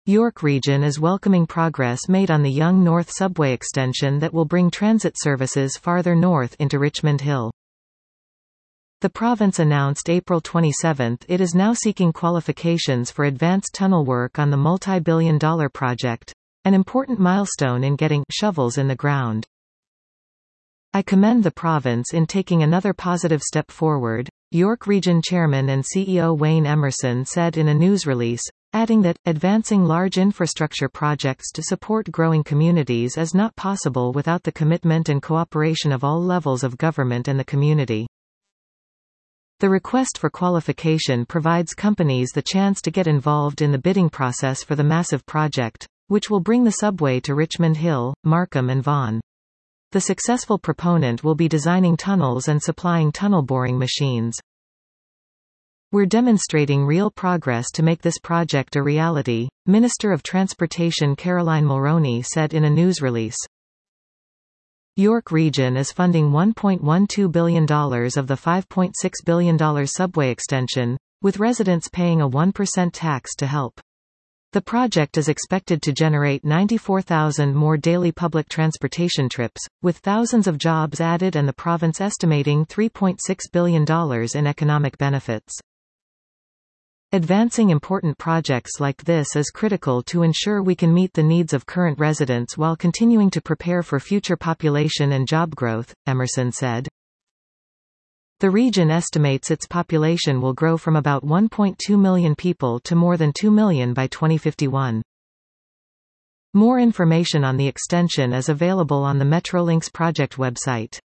York Region is welcoming progress made on the Yonge North subway extension that will bring transit services farther north into Richmond Hill. The province announced April 27 it is now seeking qualifications for advanced tunnel work on the multi-billion-dollar project, an important milestone in getting shovels in the ground. I commend the province in taking another positive step forward, York Region Chairman and CEO Wayne Emerson said in a news release, adding that, advancing large infrastructure projects to support growing communities is not possible without the commitment and cooperation of all levels of government and the community. The request for qualification provides companies the chance to get involved in the bidding process for the massive project, which will bring the subway to Richmond Hill, Markham and Vaughan. The successful proponent will be designing tunnels and supplying tunnel boring machines. We're demonstrating real progress to make this project a reality, Minister of Transportation Caroline Mulroney said in a news release. York Region is funding $1.12 billion of the $5.6 billion subway extension, with residents paying a 1% tax to help. The project is expected to generate 94,000 more daily public transportation trips, with thousands of jobs added and the province estimating $3.6 billion in economic benefits. Advancing important projects like this is critical to ensure we can meet the needs of current residents while continuing to prepare for future population and job growth, Emerson said. The region estimates its population will grow from about 1.2 million people to more than 2 million by 2051. More information on the extension is available on the Metrolinx project website.